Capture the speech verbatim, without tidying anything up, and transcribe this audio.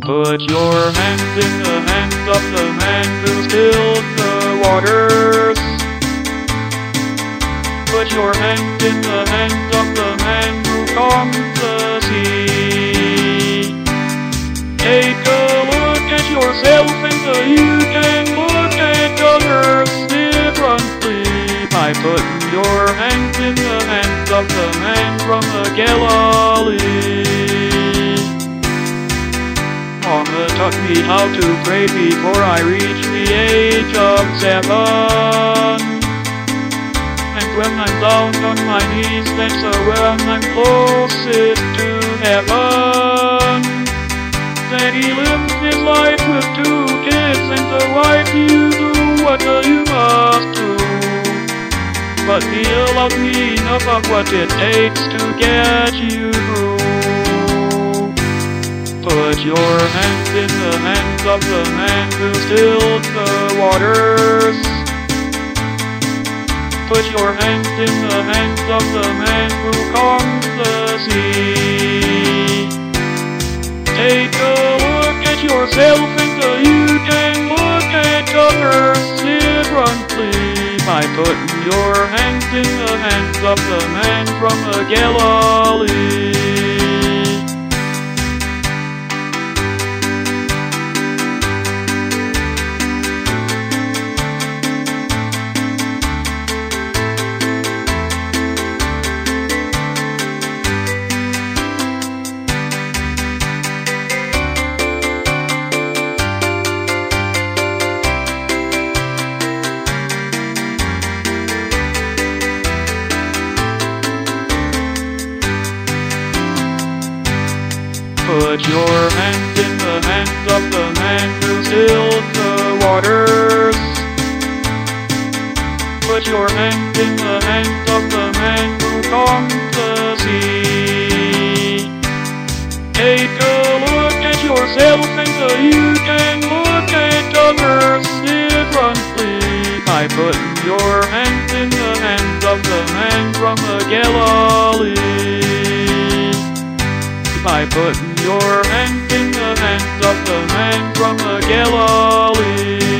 Put your hand in the hand of the man who stilled the waters. Put your hand in the hand of the man who calmed the sea. Take a look at yourself and you can look at others differently by putting your hand in the hand of the man from the Galilee. Mama taught me how to pray before I reach the age of seven. And when I'm down on my knees, that's when I'm closest to heaven. Daddy lived his life with two kids and a wife. You do what you must do, but he loved me enough of what it takes to get you through. Put your hand in the hand of the man who stilled the waters. Put your hand in the hand of the man who calmed the sea. Take a look at yourself and you can look at others differently by putting your hand in the hand of the man from the Galilee. Put your hand in the hand of the man who stilled the waters. Put your hand in the hand of the man who calmed the sea. Take a look at yourself and you can look at others differently by putting your hand in the hand of the man from the Galilee. By putting your hand in the hand of the man from the Galilee.